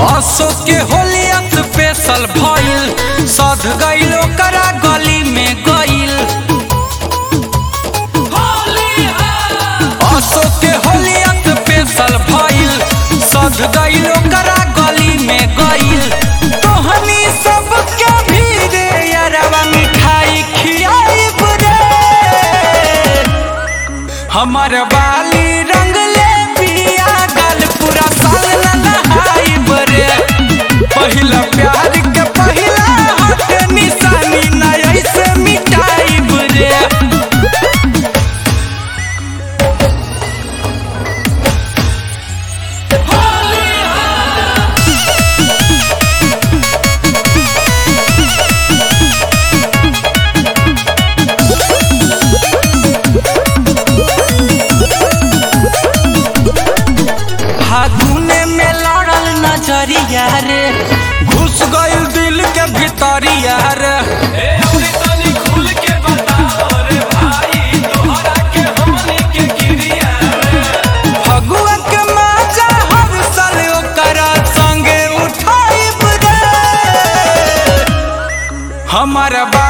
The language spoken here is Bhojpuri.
अशोक के होलिया स्पेशल भइल सध गइल ओकरा गली में गइल। अशोक के होलिया स्पेशल भइल सध गइल ओकरा गली में गइल। तोहनी सबके भी रे यारवा मिठाई खियाइब रे। हमर बाली रंग ले पिया गल पूरा साल नहाइब रे। पहिला प्यार के पहिला हाथ निशानी ना ऐसे मिटाइब रे। फागुने में लड़ल नजरिया रे घुस गइल दिल के भितरिया रे। फगुआ के मजा हर साल ओकरा संगे उठाइब रे। हमर